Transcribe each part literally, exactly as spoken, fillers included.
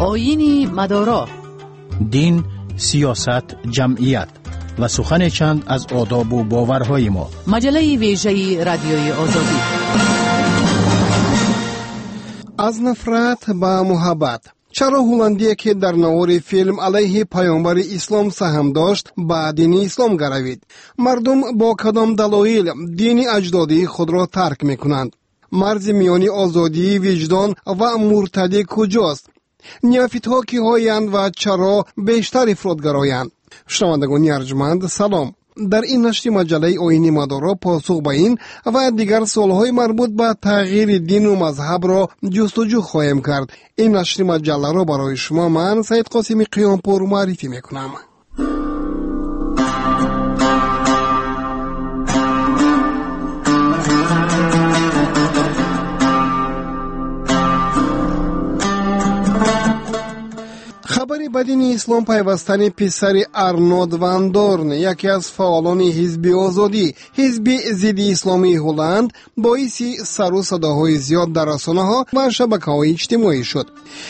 آیین مدارا، دین، سیاست، جمعیت و سخن چند از آداب و باورهای ما. مجله ویژه رادیوی آزادی. از نفرت به محبت. چرا هلندی که در نوار فیلم علیه پیامبر اسلام سهم داشت به دین اسلام گروید؟ مردم با کدام دلایل دین اجدادی خود را ترک میکنند؟ مرز میانی آزادی، وجدان و مرتدی کجاست؟ نیافت‌ها کی‌هایند و چرا بیشتر افراط‌گرایند؟ شنوندگان ارجمند، سلام. در این نشر مجله آیین مدارا پاسخ به این و دیگر سوالهای مربوط به تغییر دین و مذهب را جستجو خواهیم کرد. این نشر مجله را برای شما من سید قاسمی قیامپور معرفی میکنم. خبری به دین اسلام پیوستن پسر آرنولد وان دورن، یکی از فعالان حزب آزادی، حزب ضد اسلامی هلند، باعث سر و صداهای زیاد در رسانه‌ها و شبکه‌های اجتماعی شد.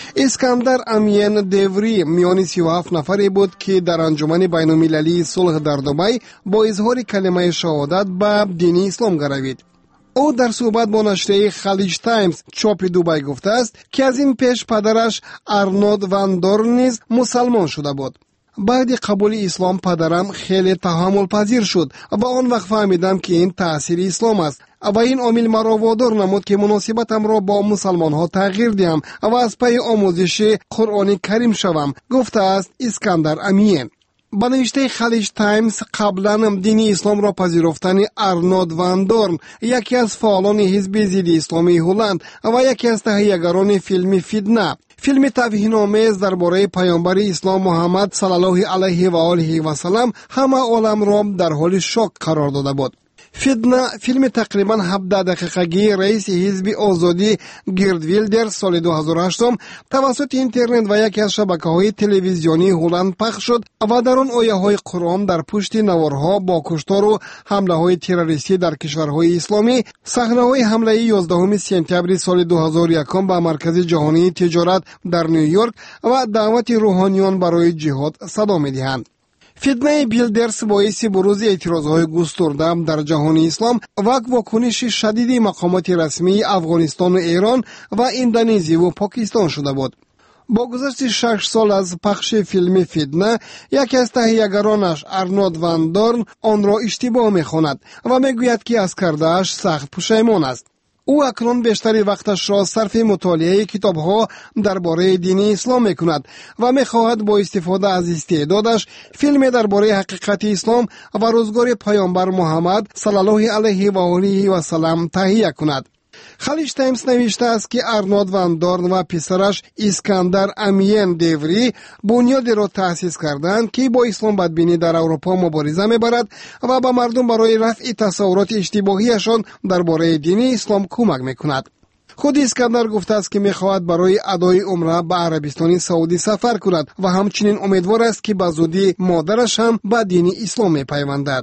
اسکندر امین دیوری میان سی و هفت نفری بود که در انجمن بین‌المللی صلح در دبی با اظهار کلمه شهادت به دین اسلام گروید. او در صحبت با نشریه خلیج تایمز چاپ دبی گفته است که از این پیش پدرش آرنولد وان دورن نیز مسلمان شده بود. بعد قبول اسلام پدرم خیلی تحمل پذیر شد و آن وقت فهمیدم که این تأثیر اسلام است و این عامل مرا وادار نمود که مناسبتم را با مسلمان ها تغییر دهم و از پی آموزش قرآن کریم شوم، گفته است اسکندر امین. با نوشته خلیج تایمز قبلا دین اسلام را پذیرفتن آرنولد وان دورن، یکی از فعالان حزب ضد اسلامی هلند و یکی از تهیه‌گران فیلم فیدنه، فیلم توهین‌آمیز درباره پیامبر اسلام محمد صلی الله علیه و آله و سلام، همه عالم را در حال شوک قرار داده بود. فیدنه فیلم تقریبا هفده دقیقگی رئیس حزب آزادی گرد ویلدر سال دو هزار و هشت توسط اینترنت و یکی از شبکه‌های تلویزیونی هلند پخش شد و در آن آیه‌های قرآن در پشت نوارها با کشتار و حمله‌های تروریستی در کشورهای اسلامی، صحنه‌های حمله یازدهم سپتامبر سال دو هزار و یک به مرکز جهانی تجارت در نیویورک و دعوت روحانیون برای جهاد صدا می‌دهند. فیدنه بیلدرز باعث بروز اعتراضهای گسترده در جهان اسلام و واکنش شدید مقامات رسمی افغانستان و ایران و اندونزی و پاکستان شده بود. با گذشت شش سال از پخش فیلم فیدنه، یکی از تهیه‌گرانش آرنولد وان دورن آن را اشتباه می‌خواند و میگوید که از کرده‌اش سخت پشیمان است. او اکنون بیشتری وقتش را صرف مطالعه کتاب‌ها درباره دین اسلام می‌کند و می‌خواهد با استفاده از استعدادش فیلم درباره حقیقت اسلام و روزگار پیامبر محمد صلی الله علیه و آله و سلام تهیه کند. خلیج تایمز نوشته است که آرنولد وان دورن و پسرش اسکندر امین دیوری بنیادی را تأسیس کردند که با اسلام بدبینی در اروپا مبارزه می‌برد و به مردم برای رفع تصورات اشتباهیشان درباره دین اسلام کمک می‌کند. خود اسکندر گفته است که می‌خواهد برای ادای عمره به عربستان سعودی سفر کند و همچنین امیدوار است که به زودی مادرش هم به دین اسلام می‌پیوندد.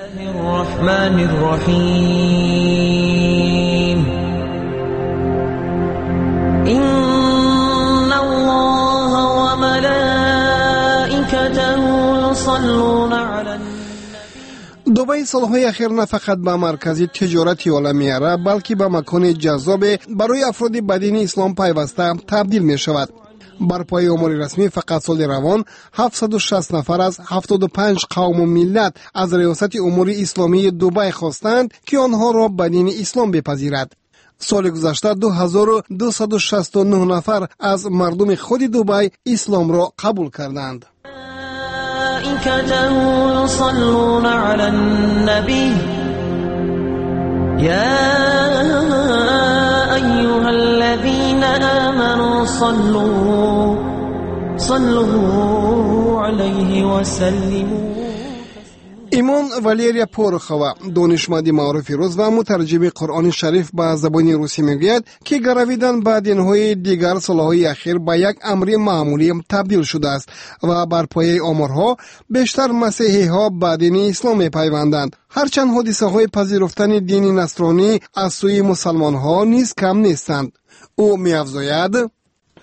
الرحمن الرحیم إن الله وملائكته يصلون على النبي. دبی سالهای اخیر نه فقط به مرکز تجارتی عالمی را بلکه به مکان جذاب برای افراد بدین اسلام پیوسته تبدیل می شود. بر پای امور رسمی فقط سال روان هفتصد و شصت نفر از هفتاد و پنج قوم و ملت از ریاست امور اسلامی دبی خواستند که آنها را بدین اسلام بپذیرد. سال گذشته دو هزار و دویست و شصت و نه نفر از مردم خود دبی اسلام را قبول کردند. يصلون على النبي يا أيها الذين آمنوا صلوا صلوا عليه وسلموا. ایمان والریا پورخوا، دانشمند معروف روز و مترجم قرآن شریف به زبان روسی میگوید که گرویدن به دین‌های دیگر سالهای اخیر به یک امر معمولی تبدیل شده است و بر پایه آمارها بیشتر مسیحی ها به دین اسلام میپیوندند. هرچند حادثه های پذیرفتن دین نصرانی از سوی مسلمان ها نیز کم نیستند. او می‌افزاید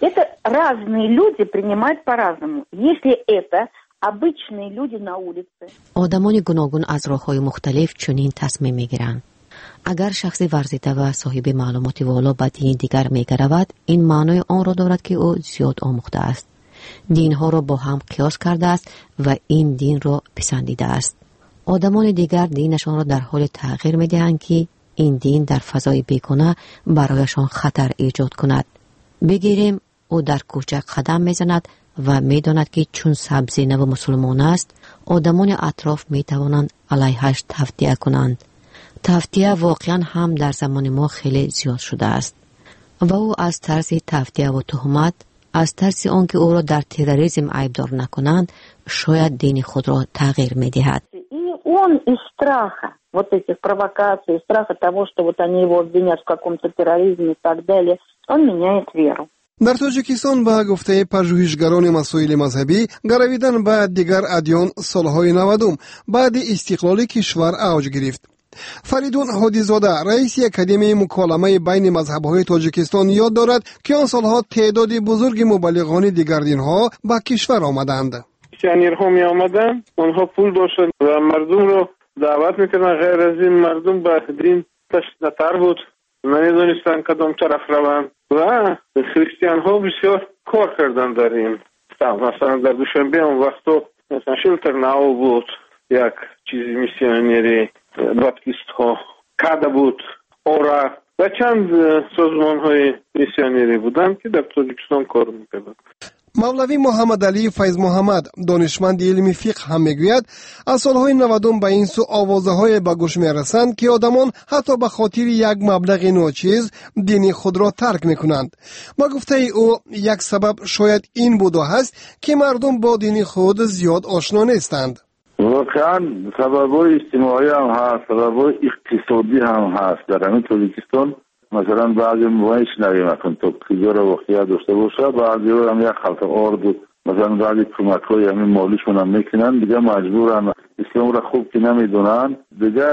Это разные люди принимают по-разному. Если это обычные люди на улице. آدمان گوناگون از راه‌های مختلف چنین تصمیم می‌گیرند. اگر شخصی ورزیده و صاحب معلوماتی والا به دین دیگر می‌گرود، این معنای آن را دارد که او زیاد آموخته است. دینها را با هم قیاس کرده است و این دین را پسندیده است. آدمان دیگر دینشان را در حال تغییر می‌دهند که این دین در فضای بیگانه برایشان خطر ایجاد کند. بگیریم او در کوچه قدم می‌زند و می‌داند که چون سبزی نو مسلمان است، آدمان اطراف می‌توانند علیهش تفتیه کنند. تفتیه واقعا هم در زمان ما خیلی زیاد شده است و او از ترس تفتیه و تهمت، از ترس آنکه او را در تروریسم عیبدار نکنند، شاید دین خود را تغییر می‌دهد. Он из страха вот этих провокаций, из страха того, что вот они его обвинят в каком-то терроризме и так далее, он меняет веру. در تاجیکستان با گفته پژوهشگران مسائل مذهبی، گرویدن به دیگر ادیان سالهای نودم بعد استقلال کشور اوج گرفت. فریدون هادیزاده رئیس اکادمی مکالمه بین مذهب‌های تاجیکستان یاد دارد که آن سالها تعداد بزرگ مبلغان دیگر دین‌ها به کشور آمدند. میسیونرها می آمدن، آنها پول داشتن و مردم رو دعوت میکردن. غیر از این مردم به دین تشنه‌تر بود، نمیدونستن کدام طرف روند و خریستیان ها بسیار کار کردن در این. مثلا در دوشنبه اون وقتا مثلا شلتر ناو بود، یک چیزی میسیونری، بaptist ها کادا بود، اورا و چند سازمان های میسیونری بودن که در تاجیکستان کار میکردن. مولوی محمد علی فیض محمد دانشمند علم فقه هم میگوید از سالهای نودم به این سو آوازه های به گوش میرسند که آدمان حتی به خاطر یک مبلغ ناچیز دین خود را ترک میکنند. با گفته او یک سبب شاید این بوده است که مردم با دین خود زیاد آشنا نیستند. واقعا سببای اجتماعی هم هست، سببای اقتصادی هم هست. در همین تاجیکستان مثلا بعضی موایش نمی‌کنن تا کجا را واقعیت داشته باشه، بعضی هم یک خلط آرد مثلا بعضی کمک‌های همین مالیشون هم میکنن، دیگه مجبورن اسلام را خوب که نمیدونن، دیگه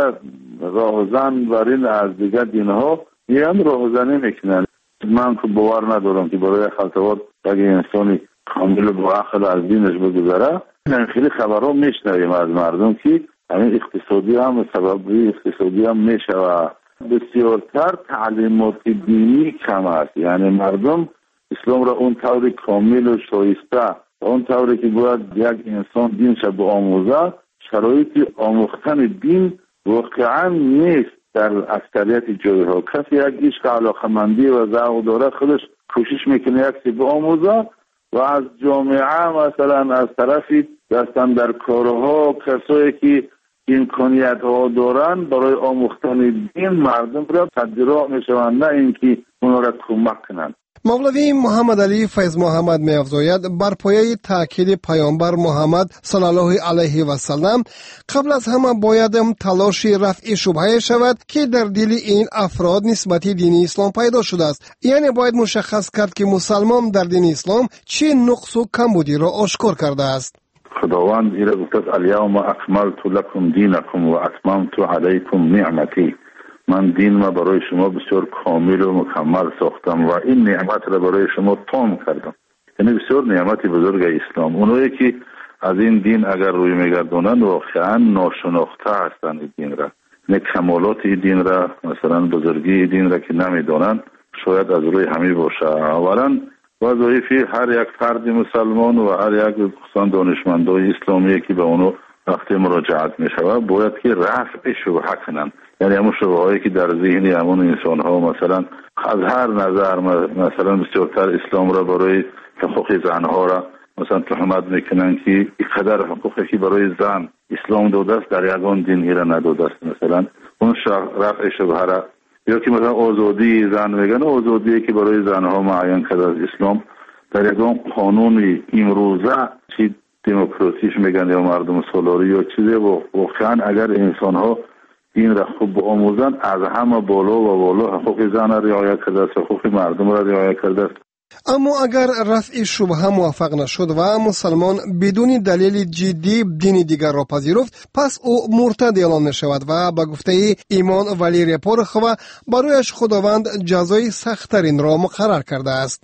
راهزن برین از دیگه دینها یه هم راهزنی میکنن. من که باور ندارم که برای خلط آرد اگه انسانی کامل با عقل از دینش بگذره. خیلی خبرها میشنویم از مردم که همین اقتصادی هم سببی اقتصادی هم میشه و بسیارتر تعلیمات دینی کم است. یعنی مردم اسلام را اون طور کامل و شایسته، اون طوری که باید یک انسان دینش به آموزه، شرایط آموختن دین واقعا نیست در اکثریت جایها. کسی یک عشق علاقمندی و ذوق داره، خودش کوشش میکنه یک چیز به آموزه و از جامعه مثلا از طرفی دستن در کارها کسایی که امکانیت ها دارن برای آموختن دین مردم را تدریج میشوند، نه اینکه اونا را کمک کنند. مولوی محمد علی فیض محمد می‌افزاید بر پایه تاکید پیامبر محمد صلی الله علیه و سلم قبل از همه باید تلاش رفع شبهه شود که در دل این افراد نسبت دین اسلام پیدا شده است. یعنی باید مشخص کرد که مسلمان در دین اسلام چه نقص و کمبودی را آشکار کرده است. خداوند ایره گفت الیوم اکملت لکم دینکم و اتممت علیکم نعمتی. من دین ما برای شما بسیار کامل و مکمل ساختم و این نعمت را برای شما تام کردم. یعنی بسیار نعمت بزرگ اسلام. اونایی که از این دین اگر روی میگردونن واقعا ناشناخته هستند این دین را. یعنی کمالات این دین را، مثلا بزرگی دین را که نمیدونن، شاید از روی همین باشه. اولا وظایفی هر یک فرد مسلمان و هر یک خصوصا دانشمندای اسلامی که به اونو وقتی مراجعت میشود باید که رفع شبهه کنن. یعنی همون شبههایی که در ذهن همون انسان ها مثلا از هر نظر مثلا بسیارتر اسلام را برای حقوق زنها را مثلا تهمت میکنن که اینقدر حقوقی که برای زن اسلام داده است در یگان دین ایرا نداده است، مثلا اون رفع شبهه را، یا که مثلا آزادی زن میگن، آزادی که برای زنها معین کرده از اسلام در یگان قانون امروزه چی دموکراتیش میگن یا مردم سالاری یا چیزی، واقعا اگر انسان ها این را خوب آموزن از همه بالا و بالا حقوق زن را رعایت کرده است، حقوق مردم را رعایت کرده است. اما اگر رفع شبهه موفق نشد و مسلمان بدون دلیل جدی دین دیگر را پذیرفت، پس او مرتد اعلام می شود و با گفته ایمان ولی رپورخوا برایش خداوند جزای سخت‌ترین را مقرر کرده است.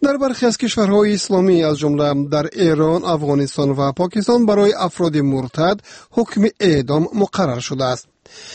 در برخی از کشورهای اسلامی از جمله در ایران، افغانستان و پاکستان برای افراد مرتد حکم اعدام مقرر شده است.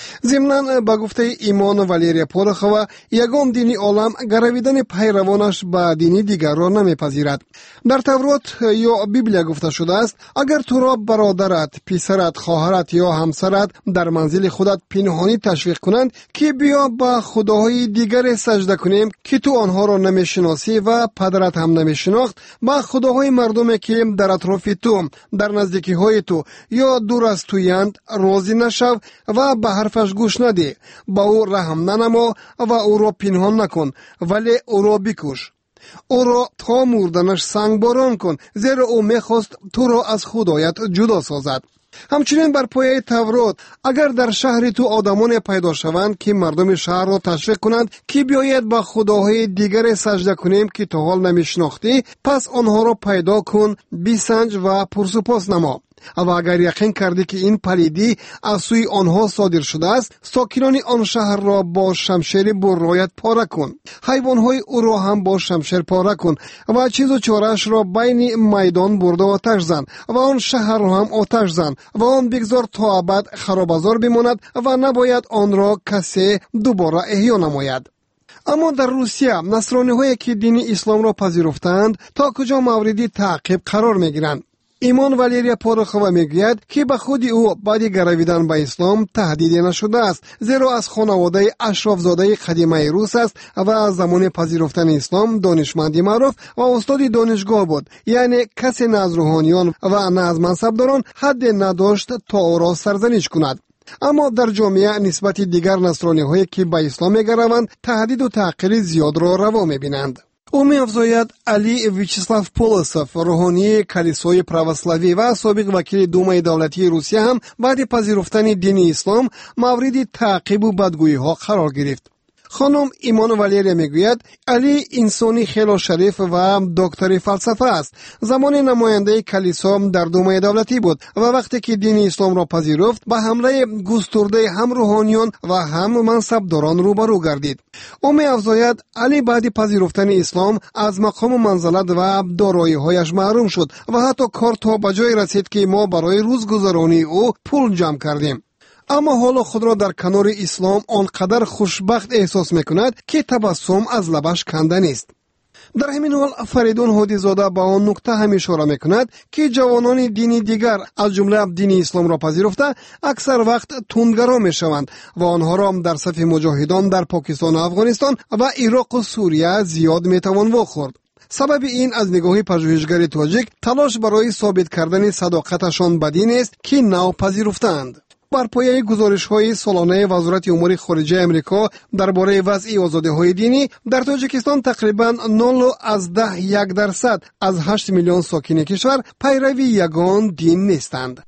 ضمناً به گفته ایمان والریا پورخوا، یگان دینی عالم گرویدن پیروانش به دینی دیگر را نمیپذیرد. در تورات یا بیبلیا گفته شده است اگر تو را برادرت، پسرت، خواهرت یا همسرت در منزل خودت پنهانی تشویق کنند که بیا به خداهای دیگر سجده کنیم که تو آنها را نمیشناسی و پدرت هم نمیشناخت، به خداهای مردمی که در اطراف تو، در نزدیکی های تو یا دور از تویند راضی نشو و به حرفش گوش نده، با او رحم ننما و او را پنهان نکن، ولی او را بکش. او را تا مردنش سنگ باران کن، زیرا او میخواست تو را از خدایت جدا سازد. همچنین بر پایه تورات اگر در شهر تو آدمان پیدا شوند که مردم شهر را تشویق کنند که بیاید با خداهای دیگر سجده کنیم که تا حال نمیشناختی، پس آنها را پیدا کن، بسنج و پرسپاس نما. و اگر یقین کردی که این پلیدی از سوی آنها صادر شده است، ساکنان آن شهر را با شمشیر برایت پاره کن، حیوانهای او را هم با شمشیر پاره کن و چیز و چارش را بین میدان برده آتش زن و آن شهر را هم آتش زن و آن بگذار تا ابد خرابازار بماند و نباید آن را کسی دوباره احیا نماید. اما در روسیه نصرانی هایی که دین اسلام را پذیرفتند تا کجا موردی تعقیب قرار می گیرند؟ ایمان والریا پورخوا میگوید که به خود او بعد گرویدن به اسلام تهدیدی نشده است، زیرا از خانواده اشراف زاده قدیمه روس است و از زمان پذیرفتن اسلام دانشمندی معروف و استاد دانشگاه بود، یعنی کسی نه از روحانیان و نه از منصبداران حد نداشت تا او را سرزنش کند. اما در جامعه نسبت دیگر نصرانی هایی که به اسلام میگروند تهدید و تحقیر زیاد را روا میبینند. او می افزاید علی ویچسلاف پولوسوف، روحانی کلیسای پراوسلاوی و سابق وکیل دومای دولتی روسیه هم بعد پذیرفتن دین اسلام مورد تعقیب و بدگویی ها قرار گرفت. خانم ایمان والریا میگوید علی انسانی خیلی شریف و دکتر فلسفه است. زمان نماینده کلیسا در دومای دولتی بود و وقتی که دین اسلام را پذیرفت به حمله گسترده هم روحانیان و هم منصبداران روبرو گردید. او می افزاید علی بعد پذیرفتن اسلام از مقام و منزلت و دارایی هایش محروم شد و حتی کار تا به جای رسید که ما برای روزگذرانی او پول جمع کردیم. اما حالا خود را در کنار اسلام آنقدر خوشبخت احساس میکند که تبسم از لبش کنده نیست. در همین حال فریدون هادیزاده با آن نکته هم اشاره میکند که جوانان دینی دیگر از جمله دین اسلام را پذیرفته اکثر وقت تندگرا میشوند و آنها را در صف مجاهدان در پاکستان و افغانستان و عراق و سوریه زیاد میتوان واخورد. سبب این از نگاه پژوهشگر تاجیک تلاش برای ثابت کردن صداقتشان به دین است که نو پذیرفتند. بر پایه گزارش‌های سالانه وزارت امور خارجه آمریکا درباره وضع آزادی‌های دینی در تاجیکستان تقریباً نول از ده یک درصد از هشت میلیون ساکن کشور پیروی یگان دین نیستند.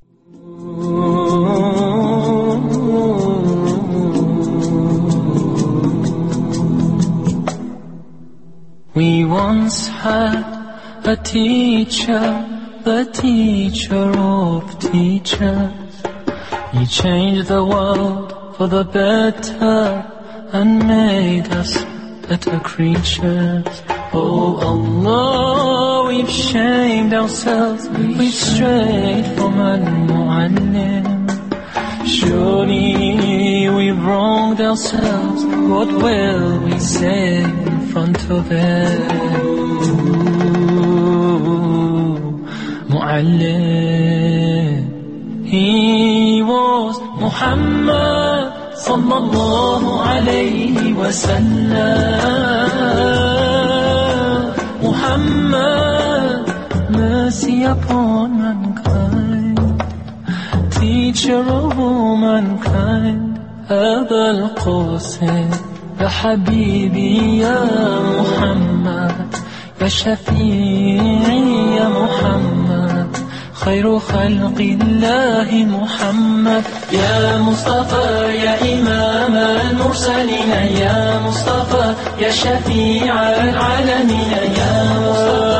We once had a teacher, the teacher of teachers. He changed the world for the better and made us better creatures. Oh Allah, we've shamed ourselves, we've strayed from Al-Mu'allim. Surely we've wronged ourselves, what will we say in front of him? Mu'allim. He was Muhammad sallallahu alayhi wa sallam. Muhammad, mercy upon mankind, teacher of all mankind. Aba al-Qasim, ya Habibi, ya Muhammad, ya Shafi'i, ya Muhammad. خير خلق الله محمد يا مصطفى يا إمام المرسلين يا مصطفى يا شفيع العالمين يا مصطفى